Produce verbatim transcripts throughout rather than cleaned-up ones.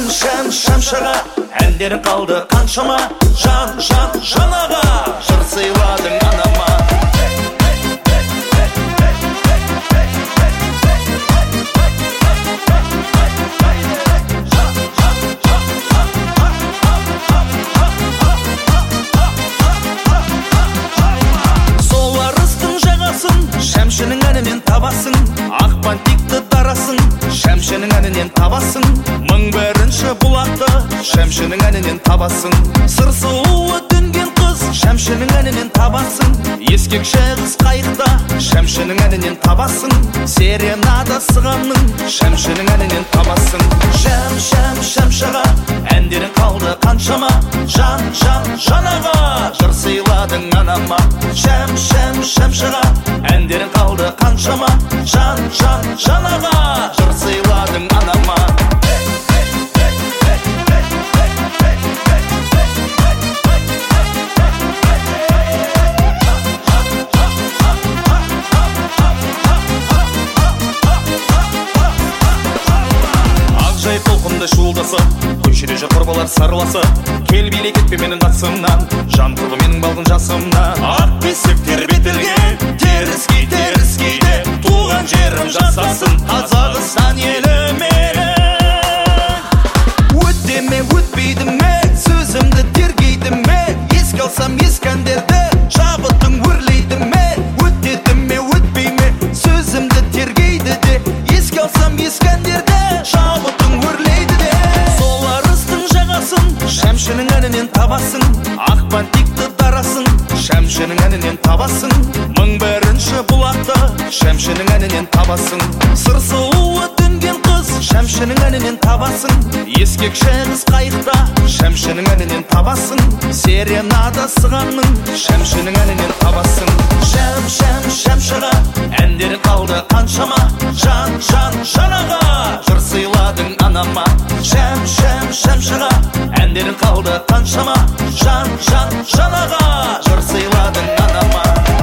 шәм шәм шәмшіға әндерің қалды қаншама, жан жан жанаға жыр сыйладың анама. Сол арыстың жағасын шәмшінің әнінен табасың, ақпан текті дарасын шәмшінің әнінен табасың, мың бірінші бұлақты шәмшінің әнінен табасың, сыр сұлуы дүнген қыз шәмшінің әнінен табасың, ескек шағыз қайықта шәмшінің әнінен табасың, серенада сығанның шәмшінің әнінен табасың. Шәм шәм шәмшіға әндерің қалды қаншама, жан жан жанаға жыр сыйладың анама. Шәм шәм шәмшіға әндерің қалды қаншама, жан жан жанаға жыр сыйладың анама. Ақжай толқынды шуылдасы, көшеде құрбалар сарыласы, кел билей кетпе менің қатысымнан, жан құрбы менің балғын жасымнан. Ақ бесік тербетілген, теріскей теріскейде, туған жерім жасасын Қазақстан еліме. Өтте ме, өтпейді ме, сөзімді тергейді ме, еске алсам ескі әндерді, шабытың өрлейді ме. Өтеді ме, өтпей ме, сөзімді тергейді де, еске алсам ескі әндерді, шабытың өрлейді де. Сол арыстың жағасын шәмшінің әнінен табасың, ақпан текті дарасын шәмшінің әнінен табасың, мың бірінші бұлақты шәмшінің әнінен табасың, сыр сұлуы дүнген қыз шәмшінің әнінен табасың, ескек шағыз қайықта шәмшінің әнінен табасың, серенада сығанның шәмшінің әнінен табасың. Шәм шәм шәмшіға әндерің қалды қаншама, жан жан жанаға жыр сыйладың анама. Шәм шәм шәмшіға әндерің қалды қаншама, жан жан жанаға жыр сыйладың анама.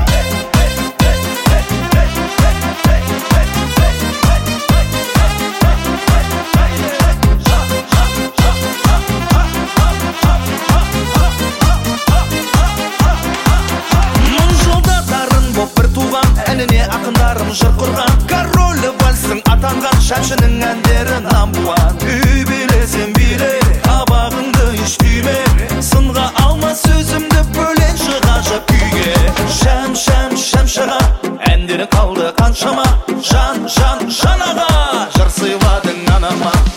Әніне ақындарым жыр құрған, королі вальсың атанған шәмшінің әндері намбуан. Үй билесен биле, абағыңды еш түйме, сынға алма сөзімді бөленші ғажап күйге. Шәм шәм шәмшіға әндері қалды қаншама, жан жан жанаға жыр сыйладың анама.